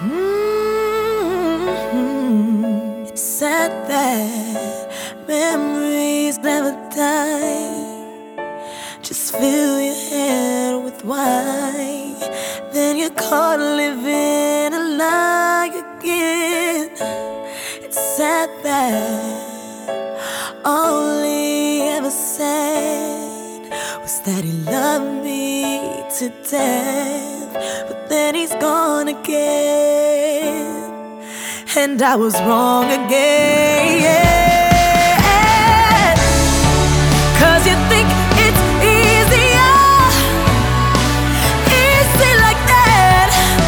It's sad that memories never die. Just fill your head with wine, then you're caught living a lie again. It's sad that all he ever said was that he loved me to death, but then he's gone again, and I was wrong again. 'Cause you think it's easier, easy like that.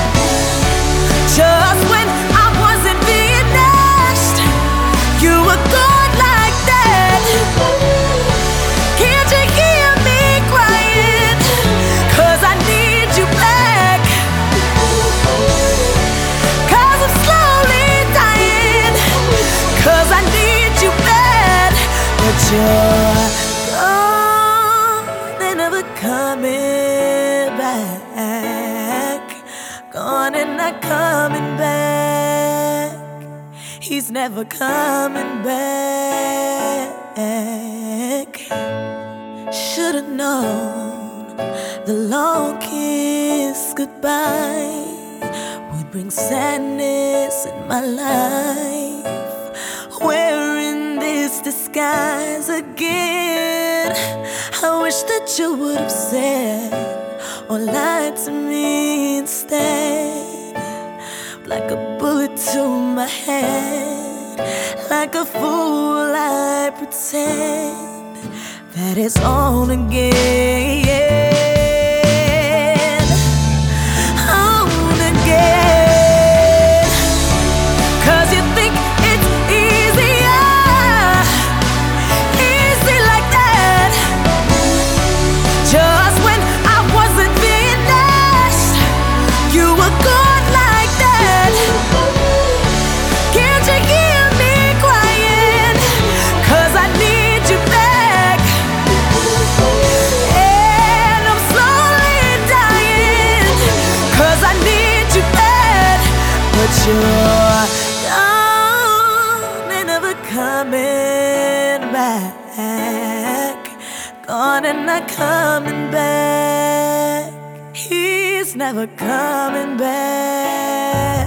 Just when I wasn't being dashed, you were good like that. Can't you hear me crying? 'Cause I need you back. 'Cause I'm slowly dying. 'Cause I need you bad. But you're gone and never coming back. Gone and not coming back. He's never coming back. Should've known the long kiss goodbye would bring sadness in my life. Wearing this disguise again, I wish that you would have said or lied to me instead. Like a bullet to my head, like a fool I pretend that it's on again. On again. 'Cause you think it's easier, easy like that. Just when I wasn't being dashed, you were good like that. Can't you hear me crying? 'Cause I need you back. And I'm slowly dying. 'Cause I need you bad. But you're gone and never coming back. Gone and not coming back. He's never coming back.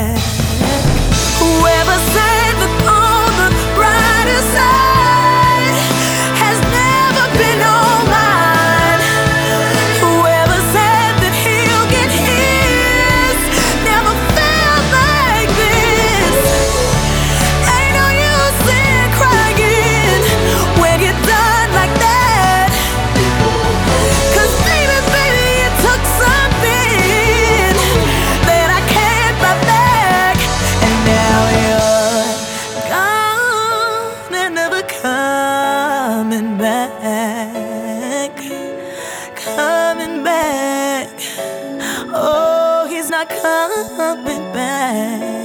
Whoever said that on the brighter side has never been on mine. Whoever said that he'll get his never felt like this. Ain't no use in crying when you're done like that. 'Cause baby, baby, it took something that I can't buy back. And now you're gone and never coming back. Coming back. Oh, he's not coming back.